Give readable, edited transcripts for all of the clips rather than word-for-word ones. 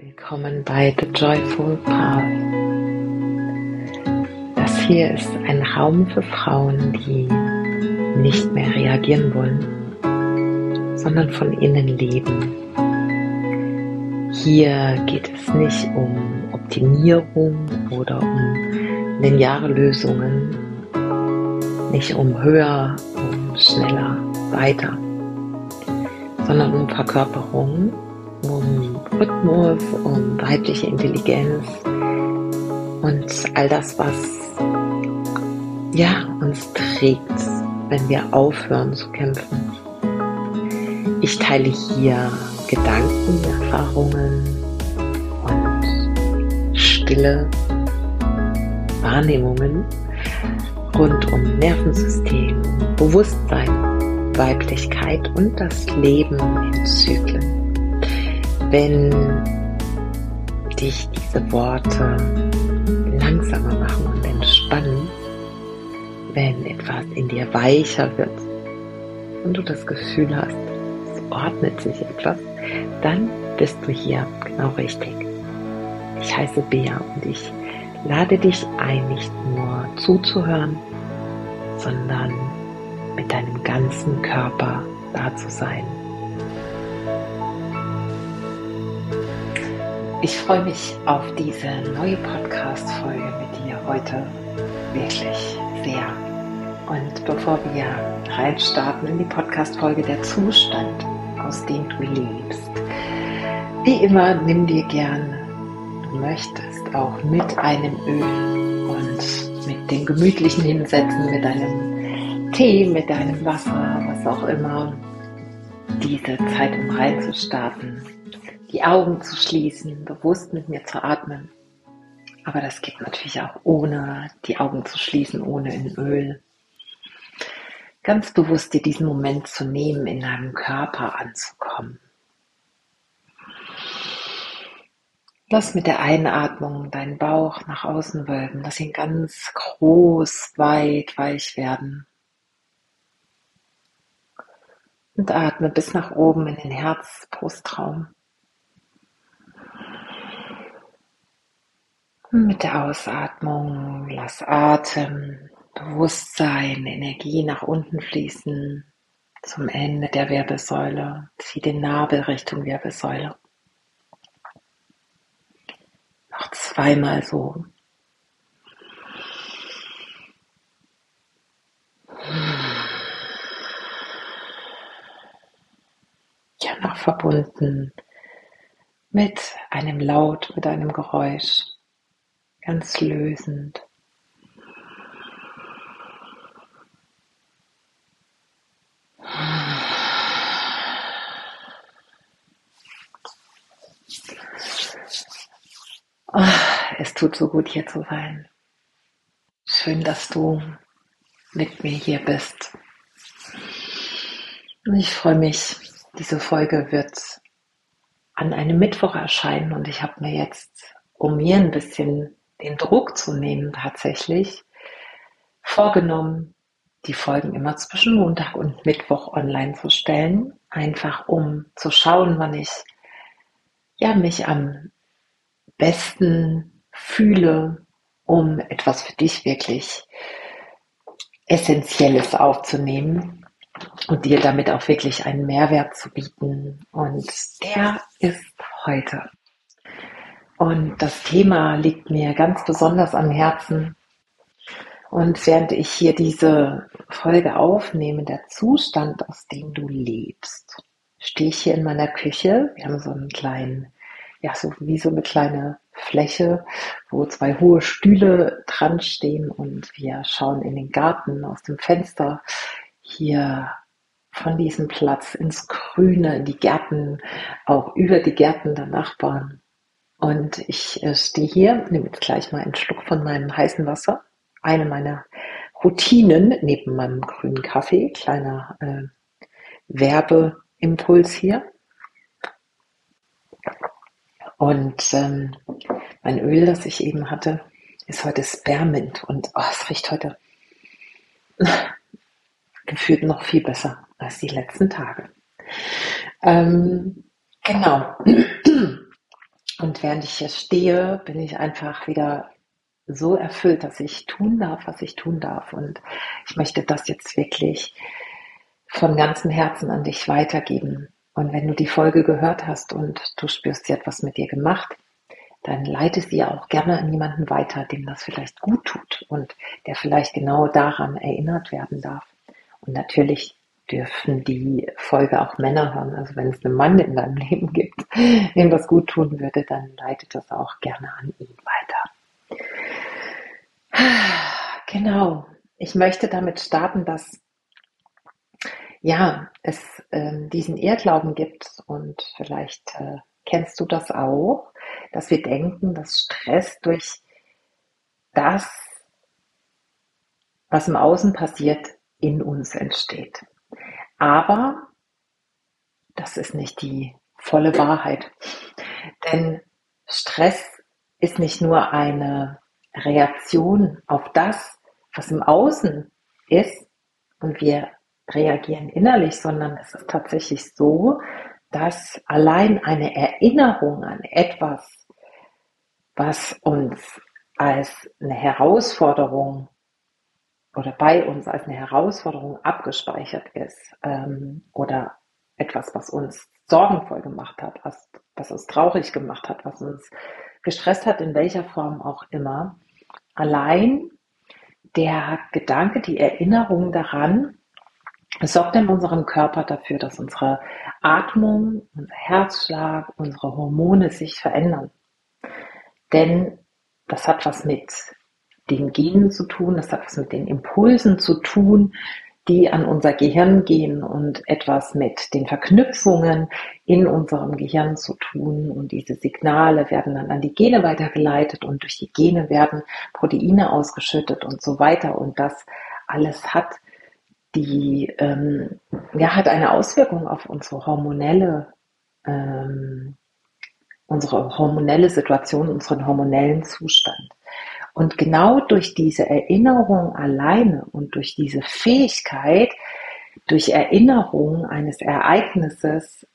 Willkommen bei The Joyful Path. Das hier ist ein Raum für Frauen, die nicht mehr reagieren wollen, sondern von innen leben. Hier geht es nicht um Optimierung oder um lineare Lösungen, nicht um höher, um schneller, weiter, sondern um Verkörperung, um Rhythmus, um weibliche Intelligenz und all das, was uns trägt, wenn wir aufhören zu kämpfen. Ich teile hier Gedanken, Erfahrungen und stille Wahrnehmungen rund um Nervensystem, Bewusstsein, Weiblichkeit und das Leben in Zyklen. Wenn dich diese Worte langsamer machen und entspannen, wenn etwas in dir weicher wird und du das Gefühl hast, es ordnet sich etwas, dann bist du hier genau richtig. Ich heiße Bea und ich lade dich ein, nicht nur zuzuhören, sondern mit deinem ganzen Körper da zu sein. Ich freue mich auf diese neue Podcast-Folge mit dir heute wirklich sehr. Und bevor wir reinstarten in die Podcast-Folge der Zustand, aus dem du lebst, wie immer, nimm dir gern, du möchtest, auch mit einem Öl und mit dem gemütlichen Hinsetzen, mit deinem Tee, mit deinem Wasser, was auch immer, diese Zeit, um reinzustarten, die Augen zu schließen, bewusst mit mir zu atmen. Aber das geht natürlich auch ohne die Augen zu schließen, ohne in Öl. Ganz bewusst dir diesen Moment zu nehmen, in deinem Körper anzukommen. Lass mit der Einatmung deinen Bauch nach außen wölben. Lass ihn ganz groß, weit, weich werden. Und atme bis nach oben in den Herz-Brustraum. Mit der Ausatmung lass Atem, Bewusstsein, Energie nach unten fließen zum Ende der Wirbelsäule. Zieh den Nabel Richtung Wirbelsäule. Noch zweimal so. Ja, noch verbunden mit einem Laut, mit einem Geräusch. Ganz lösend. Es tut so gut, hier zu sein. Schön, dass du mit mir hier bist. Und ich freue mich, diese Folge wird an einem Mittwoch erscheinen und ich habe mir jetzt, um mir ein bisschen den Druck zu nehmen, tatsächlich vorgenommen, die Folgen immer zwischen Montag und Mittwoch online zu stellen, einfach um zu schauen, wann ich mich am besten fühle, um etwas für dich wirklich Essentielles aufzunehmen und dir damit auch wirklich einen Mehrwert zu bieten. Und der ist heute. Und das Thema liegt mir ganz besonders am Herzen. Und während ich hier diese Folge aufnehme, der Zustand, aus dem du lebst, stehe ich hier in meiner Küche. Wir haben so einen kleinen, so wie so eine kleine Fläche, wo zwei hohe Stühle dran stehen und wir schauen in den Garten aus dem Fenster hier von diesem Platz ins Grüne, in die Gärten, auch über die Gärten der Nachbarn. Und ich stehe hier, nehme jetzt gleich mal einen Schluck von meinem heißen Wasser. Eine meiner Routinen neben meinem grünen Kaffee. Kleiner Werbeimpuls hier. Und mein Öl, das ich eben hatte, ist heute Spearmint. Und es riecht heute gefühlt noch viel besser als die letzten Tage. Genau. Und während ich hier stehe, bin ich einfach wieder so erfüllt, dass ich tun darf, was ich tun darf. Und ich möchte das jetzt wirklich von ganzem Herzen an dich weitergeben. Und wenn du die Folge gehört hast und du spürst, sie hat was mit dir gemacht, dann leite sie auch gerne an jemanden weiter, dem das vielleicht gut tut und der vielleicht genau daran erinnert werden darf. Und natürlich dürfen die Folge auch Männer hören. Also wenn es einen Mann in deinem Leben gibt, dem das gut tun würde, dann leitet das auch gerne an ihn weiter. Genau. Ich möchte damit starten, dass es diesen Irrglauben gibt und vielleicht kennst du das auch, dass wir denken, dass Stress durch das, was im Außen passiert, in uns entsteht. Aber das ist nicht die volle Wahrheit. Denn Stress ist nicht nur eine Reaktion auf das, was im Außen ist und wir reagieren innerlich, sondern es ist tatsächlich so, dass allein eine Erinnerung an etwas, was uns als eine Herausforderung oder bei uns als eine Herausforderung abgespeichert ist oder etwas, was uns sorgenvoll gemacht hat, was uns traurig gemacht hat, was uns gestresst hat, in welcher Form auch immer. Allein der Gedanke, die Erinnerung daran, sorgt in unserem Körper dafür, dass unsere Atmung, unser Herzschlag, unsere Hormone sich verändern. Denn das hat was mit den Genen zu tun, das hat was mit den Impulsen zu tun, die an unser Gehirn gehen und etwas mit den Verknüpfungen in unserem Gehirn zu tun. Und diese Signale werden dann an die Gene weitergeleitet und durch die Gene werden Proteine ausgeschüttet und so weiter. Und das alles hat hat eine Auswirkung auf unsere hormonelle Situation, unseren hormonellen Zustand. Und genau durch diese Erinnerung alleine und durch diese Fähigkeit, durch Erinnerung eines Ereignisses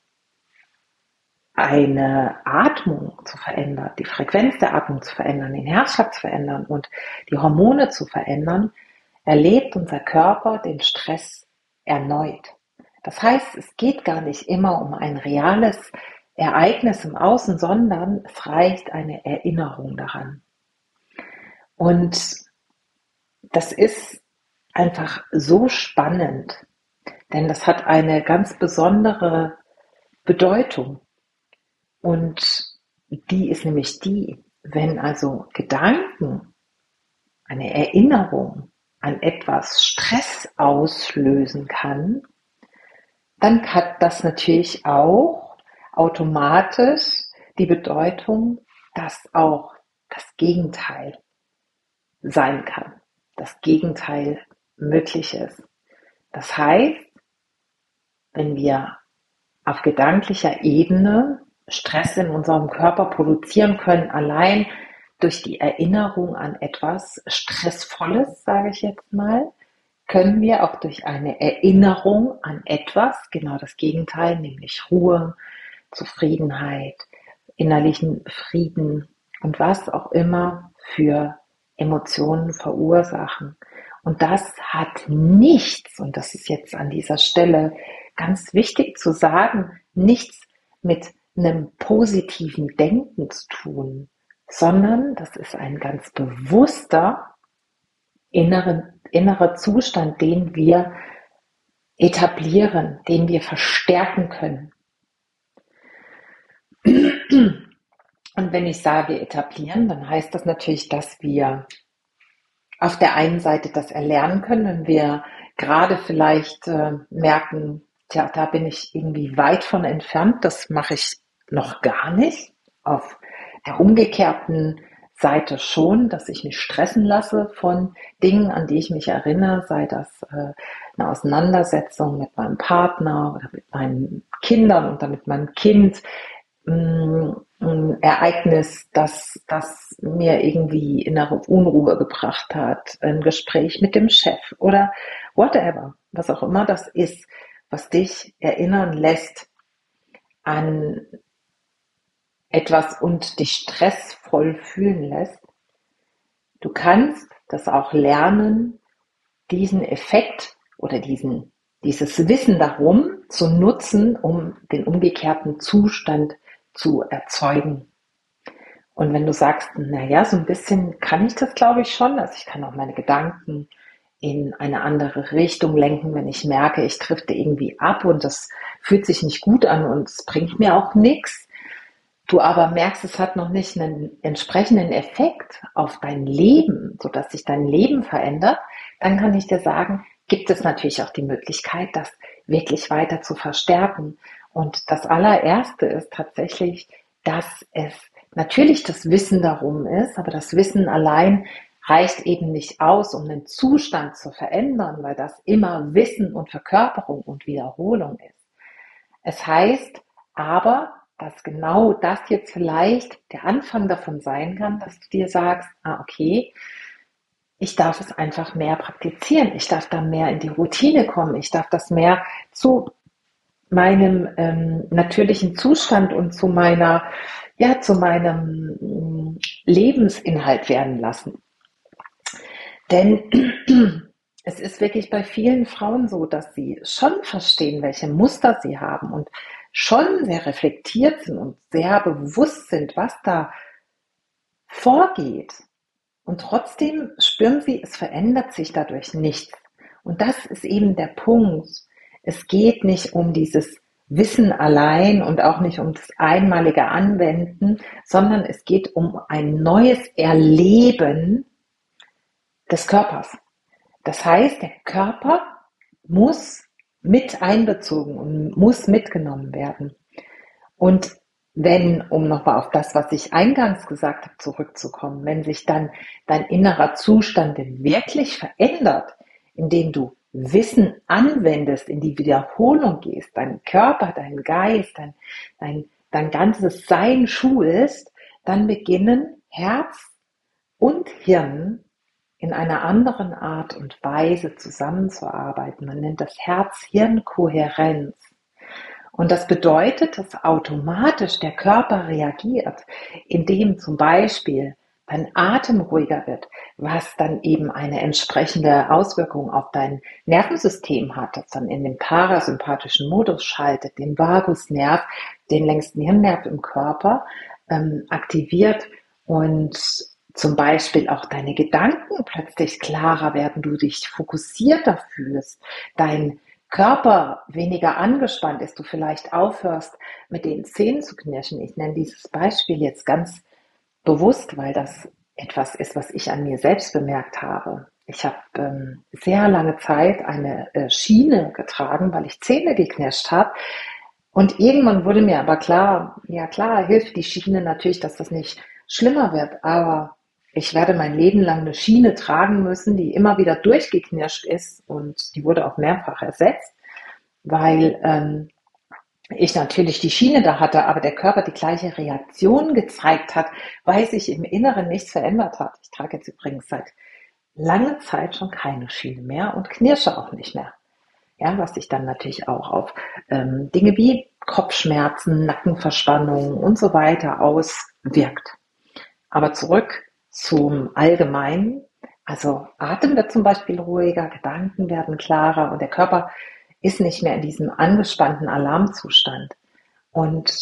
eine Atmung zu verändern, die Frequenz der Atmung zu verändern, den Herzschlag zu verändern und die Hormone zu verändern, erlebt unser Körper den Stress erneut. Das heißt, es geht gar nicht immer um ein reales Ereignis im Außen, sondern es reicht eine Erinnerung daran. Und das ist einfach so spannend, denn das hat eine ganz besondere Bedeutung. Und die ist nämlich die, wenn also Gedanken, eine Erinnerung an etwas Stress auslösen kann, dann hat das natürlich auch automatisch die Bedeutung, dass auch das Gegenteil sein kann, das Gegenteil möglich ist. Das heißt, wenn wir auf gedanklicher Ebene Stress in unserem Körper produzieren können, allein durch die Erinnerung an etwas Stressvolles, sage ich jetzt mal, können wir auch durch eine Erinnerung an etwas, genau das Gegenteil, nämlich Ruhe, Zufriedenheit, innerlichen Frieden und was auch immer für Emotionen verursachen. Und das hat nichts, und das ist jetzt an dieser Stelle ganz wichtig zu sagen, nichts mit einem positiven Denken zu tun, sondern das ist ein ganz bewusster innerer Zustand, den wir etablieren, den wir verstärken können. Und wenn ich sage etablieren, dann heißt das natürlich, dass wir auf der einen Seite das erlernen können, wenn wir gerade vielleicht merken, tja, da bin ich irgendwie weit von entfernt, das mache ich noch gar nicht. Auf der umgekehrten Seite schon, dass ich mich stressen lasse von Dingen, an die ich mich erinnere, sei das eine Auseinandersetzung mit meinem Partner oder mit meinen Kindern oder mit meinem Kind, ein Ereignis, das mir irgendwie innere Unruhe gebracht hat, ein Gespräch mit dem Chef oder whatever, was auch immer das ist, was dich erinnern lässt an etwas und dich stressvoll fühlen lässt, du kannst das auch lernen, diesen Effekt oder dieses Wissen darum zu nutzen, um den umgekehrten Zustand zu erzeugen. Und wenn du sagst, naja, so ein bisschen kann ich das, glaube ich, schon, also ich kann auch meine Gedanken in eine andere Richtung lenken, wenn ich merke, ich drifte irgendwie ab und das fühlt sich nicht gut an und es bringt mir auch nichts, du aber merkst, es hat noch nicht einen entsprechenden Effekt auf dein Leben, sodass sich dein Leben verändert, dann kann ich dir sagen, gibt es natürlich auch die Möglichkeit, das wirklich weiter zu verstärken. Und das allererste ist tatsächlich, dass es natürlich das Wissen darum ist, aber das Wissen allein reicht eben nicht aus, um den Zustand zu verändern, weil das immer Wissen und Verkörperung und Wiederholung ist. Es heißt aber, dass genau das jetzt vielleicht der Anfang davon sein kann, dass du dir sagst, okay, ich darf es einfach mehr praktizieren, ich darf da mehr in die Routine kommen, ich darf das mehr zu meinem natürlichen Zustand und zu meinem Lebensinhalt werden lassen. Denn es ist wirklich bei vielen Frauen so, dass sie schon verstehen, welche Muster sie haben und schon sehr reflektiert sind und sehr bewusst sind, was da vorgeht. Und trotzdem spüren sie, es verändert sich dadurch nichts. Und das ist eben der Punkt. Es geht nicht um dieses Wissen allein und auch nicht um das einmalige Anwenden, sondern es geht um ein neues Erleben des Körpers. Das heißt, der Körper muss mit einbezogen und muss mitgenommen werden. Und wenn, um nochmal auf das, was ich eingangs gesagt habe, zurückzukommen, wenn sich dann dein innerer Zustand wirklich verändert, indem du Wissen anwendest, in die Wiederholung gehst, dein Körper, dein Geist, dein ganzes Sein schulst, dann beginnen Herz und Hirn in einer anderen Art und Weise zusammenzuarbeiten. Man nennt das Herz-Hirn-Kohärenz. Und das bedeutet, dass automatisch der Körper reagiert, indem zum Beispiel dein Atem ruhiger wird, was dann eben eine entsprechende Auswirkung auf dein Nervensystem hat, das dann in den parasympathischen Modus schaltet, den Vagusnerv, den längsten Hirnnerv im Körper, aktiviert und zum Beispiel auch deine Gedanken plötzlich klarer werden, du dich fokussierter fühlst, dein Körper weniger angespannt ist, du vielleicht aufhörst, mit den Zähnen zu knirschen. Ich nenne dieses Beispiel jetzt ganz bewusst, weil das etwas ist, was ich an mir selbst bemerkt habe. Ich habe sehr lange Zeit eine Schiene getragen, weil ich Zähne geknirscht habe. Und irgendwann wurde mir aber klar, ja klar, hilft die Schiene natürlich, dass das nicht schlimmer wird, aber ich werde mein Leben lang eine Schiene tragen müssen, die immer wieder durchgeknirscht ist und die wurde auch mehrfach ersetzt, weil ich natürlich die Schiene da hatte, aber der Körper die gleiche Reaktion gezeigt hat, weil sich im Inneren nichts verändert hat. Ich trage jetzt übrigens seit langer Zeit schon keine Schiene mehr und knirsche auch nicht mehr. Ja, was sich dann natürlich auch auf Dinge wie Kopfschmerzen, Nackenverspannungen und so weiter auswirkt. Aber zurück zum Allgemeinen. Also Atem wird zum Beispiel ruhiger, Gedanken werden klarer und der Körper ist nicht mehr in diesem angespannten Alarmzustand. Und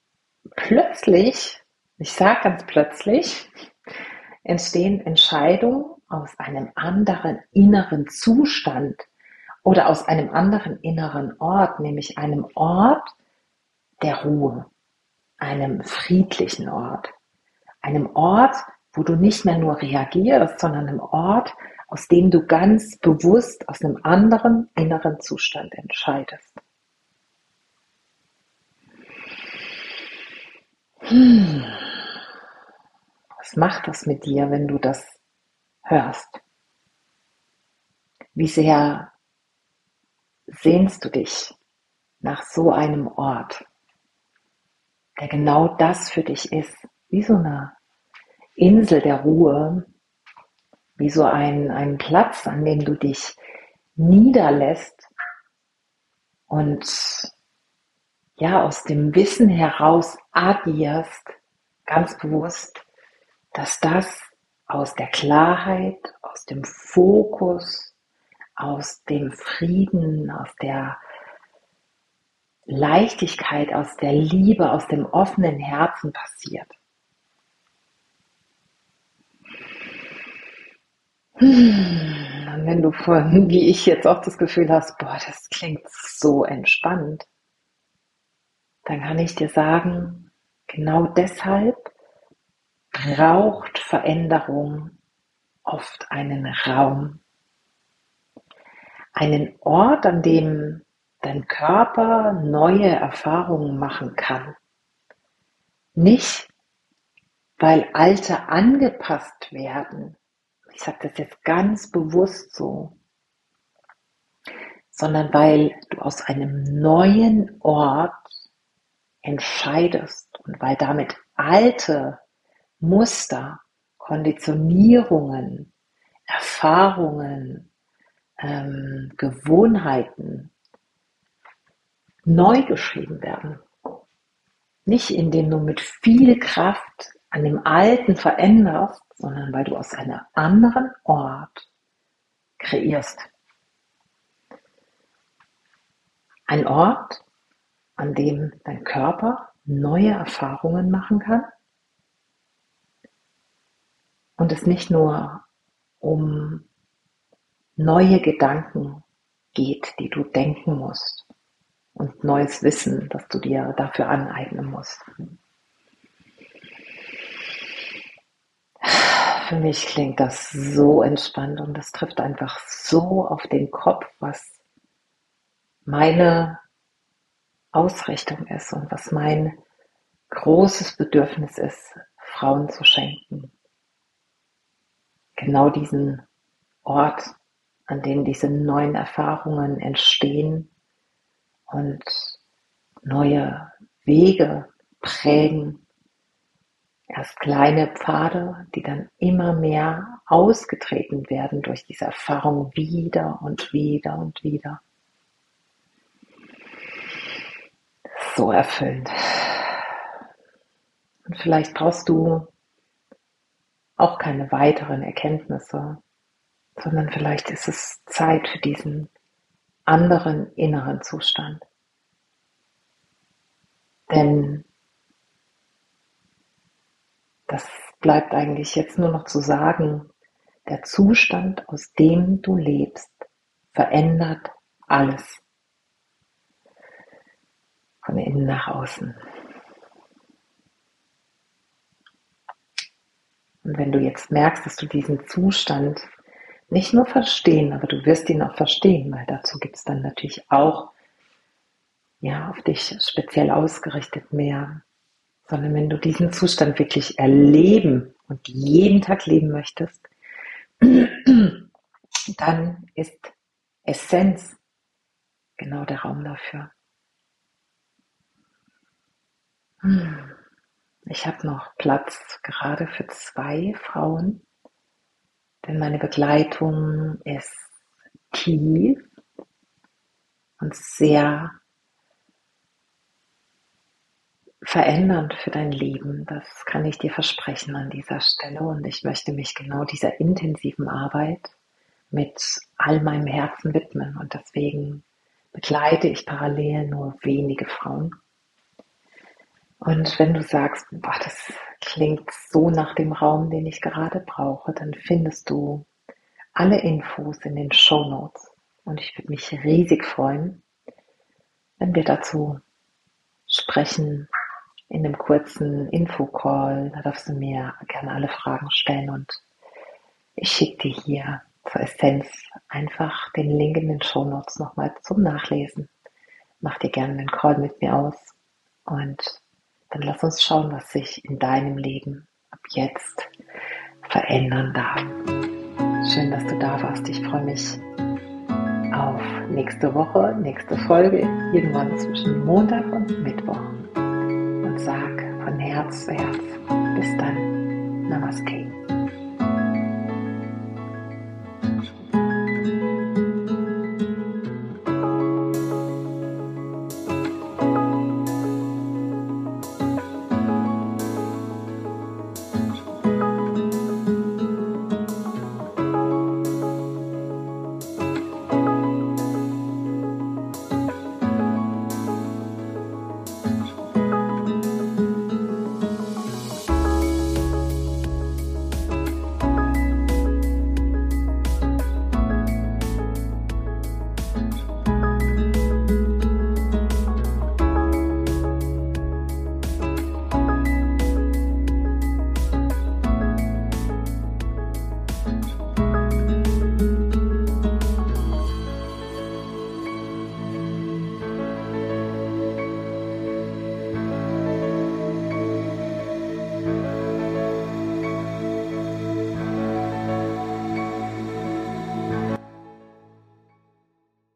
plötzlich, ich sage ganz plötzlich, entstehen Entscheidungen aus einem anderen inneren Zustand oder aus einem anderen inneren Ort, nämlich einem Ort der Ruhe, einem friedlichen Ort, einem Ort, wo du nicht mehr nur reagierst, sondern einem Ort, aus dem du ganz bewusst aus einem anderen inneren Zustand entscheidest. Was macht das mit dir, wenn du das hörst? Wie sehr sehnst du dich nach so einem Ort, der genau das für dich ist, wie so eine Insel der Ruhe, wie so ein Platz, an dem du dich niederlässt und ja, aus dem Wissen heraus agierst, ganz bewusst, dass das aus der Klarheit, aus dem Fokus, aus dem Frieden, aus der Leichtigkeit, aus der Liebe, aus dem offenen Herzen passiert. Und wenn du wie ich jetzt auch das Gefühl hast, boah, das klingt so entspannt, dann kann ich dir sagen, genau deshalb braucht Veränderung oft einen Raum, einen Ort, an dem dein Körper neue Erfahrungen machen kann. Nicht, weil alte angepasst werden, ich sage das jetzt ganz bewusst so, sondern weil du aus einem neuen Ort entscheidest und weil damit alte Muster, Konditionierungen, Erfahrungen, Gewohnheiten neu geschrieben werden. Nicht indem du mit viel Kraft an dem Alten veränderst, sondern weil du aus einem anderen Ort kreierst. Ein Ort, an dem dein Körper neue Erfahrungen machen kann und es nicht nur um neue Gedanken geht, die du denken musst und neues Wissen, das du dir dafür aneignen musst. Für mich klingt das so entspannt und das trifft einfach so auf den Kopf, was meine Ausrichtung ist und was mein großes Bedürfnis ist, Frauen zu schenken. Genau diesen Ort, an dem diese neuen Erfahrungen entstehen und neue Wege prägen. Erst kleine Pfade, die dann immer mehr ausgetreten werden durch diese Erfahrung wieder und wieder und wieder. So erfüllend. Und vielleicht brauchst du auch keine weiteren Erkenntnisse, sondern vielleicht ist es Zeit für diesen anderen inneren Zustand. Denn das bleibt eigentlich jetzt nur noch zu sagen, der Zustand, aus dem du lebst, verändert alles. Von innen nach außen. Und wenn du jetzt merkst, dass du diesen Zustand nicht nur verstehen, aber du wirst ihn auch verstehen, weil dazu gibt es dann natürlich auch auf dich speziell ausgerichtet mehr, sondern wenn du diesen Zustand wirklich erleben und jeden Tag leben möchtest, dann ist Essenz genau der Raum dafür. Ich habe noch Platz gerade für 2 Frauen, denn meine Begleitung ist tief und sehr verändernd für dein Leben. Das kann ich dir versprechen an dieser Stelle und ich möchte mich genau dieser intensiven Arbeit mit all meinem Herzen widmen und deswegen begleite ich parallel nur wenige Frauen. Und wenn du sagst, boah, das klingt so nach dem Raum, den ich gerade brauche, dann findest du alle Infos in den Shownotes. Und ich würde mich riesig freuen, wenn wir dazu sprechen in einem kurzen Infocall. Da darfst du mir gerne alle Fragen stellen und ich schicke dir hier zur Essenz einfach den Link in den Shownotes nochmal zum Nachlesen. Mach dir gerne einen Call mit mir aus und dann lass uns schauen, was sich in deinem Leben ab jetzt verändern darf. Schön, dass du da warst. Ich freue mich auf nächste Woche, nächste Folge, irgendwann zwischen Montag und Mittwoch. Und sag von Herz zu Herz, bis dann, Namaste.